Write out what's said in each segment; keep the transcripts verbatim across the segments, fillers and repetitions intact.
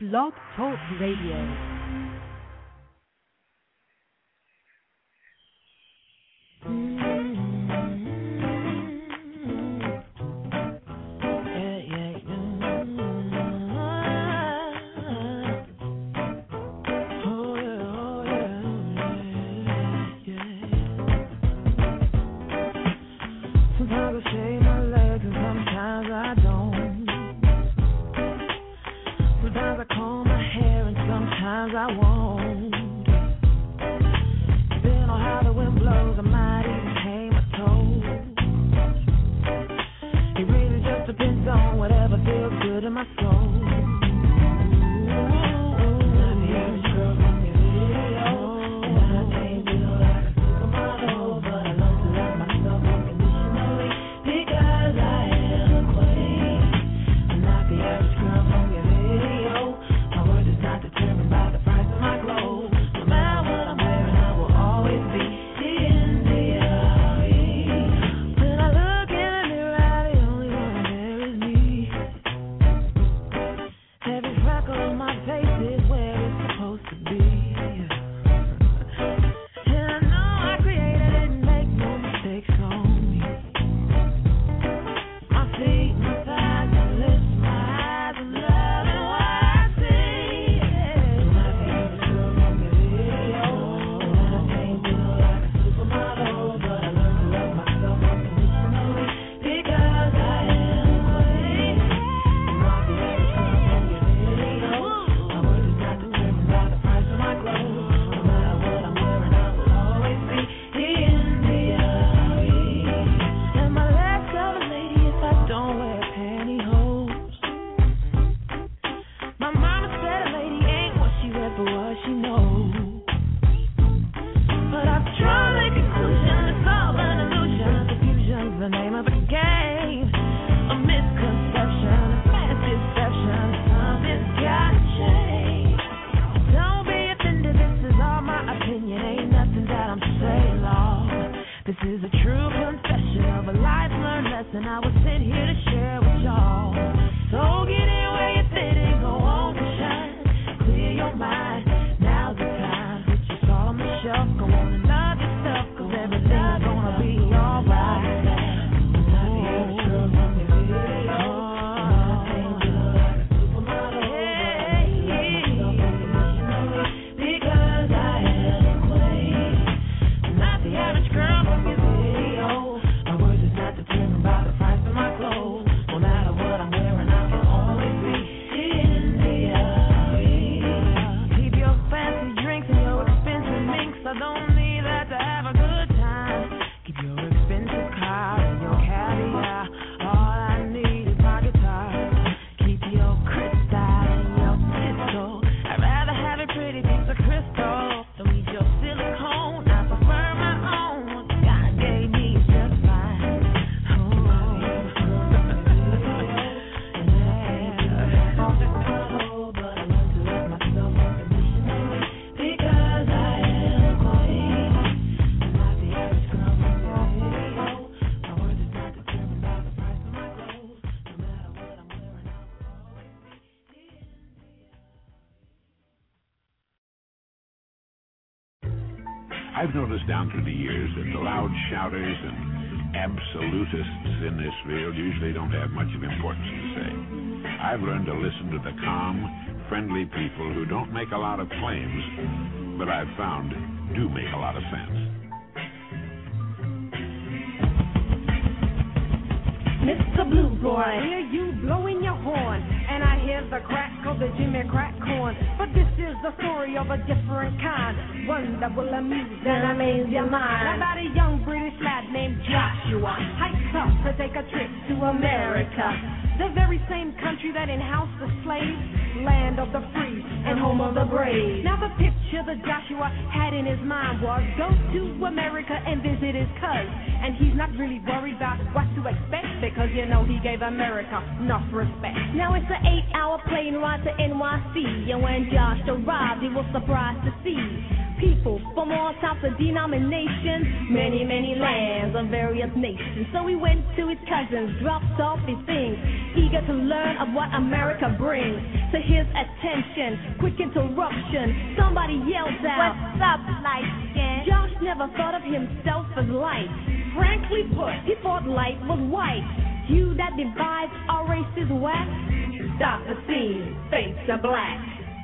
Blog Talk Radio. I've noticed down through the years that the loud shouters and absolutists in this field usually don't have much of importance to say. I've learned to listen to the calm, friendly people who don't make a lot of claims, but I've found do make a lot of sense. Mister Blue Boy, I hear you blowing your horn, and I hear the crack of the Jimmy Crack corn. But this is the story of a different kind, one that will amuse and amaze your mind. About a young British lad named Joshua, hikes up to take a trip to America, the very same country that in-housed the slaves, land of the free and home of the brave. Now the picture that Joshua had in his mind was go to America and visit his cuz, and he's not really worried about what to expect, because you know he gave America enough respect. Now it's an eight-hour plane ride to N Y C, and when Josh arrived, he was surprised to see people from all types of denominations, many, many lands of various nations. So he went to his cousins, dropped off his things, eager to learn of what America brings. to his attention. Quick interruption, somebody yells out, "What's up, light skin?" Josh never thought of himself as light. Frankly put, he thought light was white. Hue that divides our race is whack. Stop the scene, face the black.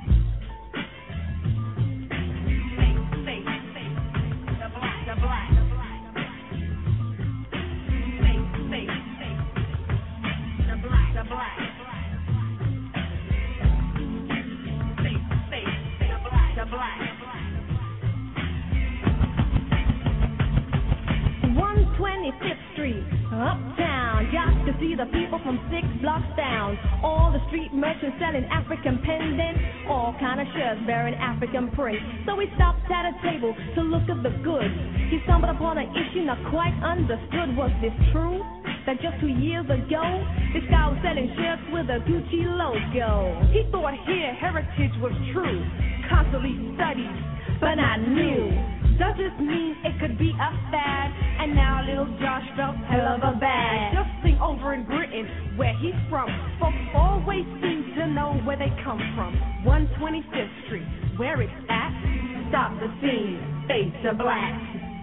one twenty-fifth Street, uptown. Josh could see the people from six blocks down. All the street merchants selling African pendants, all kind of shirts bearing African print. So he stopped at a table to look at the goods. He stumbled upon an issue not quite understood. Was this true? That just two years ago, this guy was selling shirts with a Gucci logo. He thought here heritage was true, constantly studied, but not new. Does this mean it could be a fad? And now little Josh felt hell of a bad. Just think over in Britain, where he's from, folks always seem to know where they come from. one twenty-fifth Street, where it's at. Stop the scene, face the black.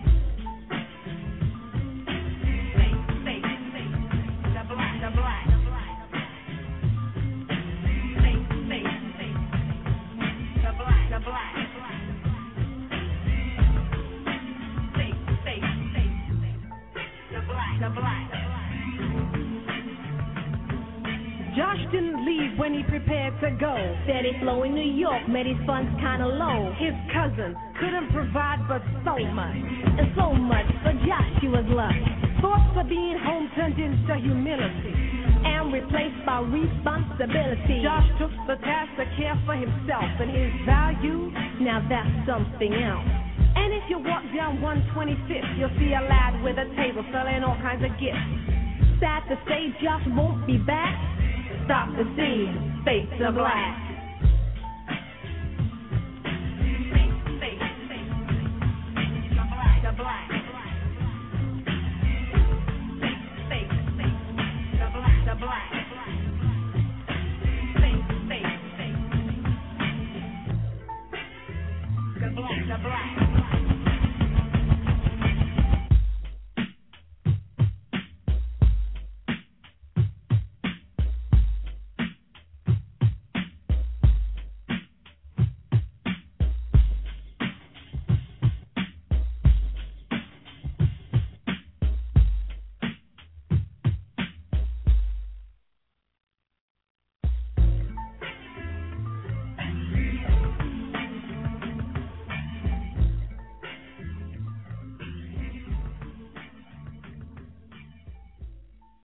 Josh didn't leave when he prepared to go. Steady flow in New York made his funds kinda low. His cousin couldn't provide but so much, and so much for Josh he was lucky. Thoughts of being home turned into humility and replaced by responsibility. Josh took the task to care for himself and his values. Now that's something else. And if you walk down one twenty-fifth, you'll see a lad with a table selling all kinds of gifts. Sad to say, Josh won't be back. Stop the scene, face the black. The black.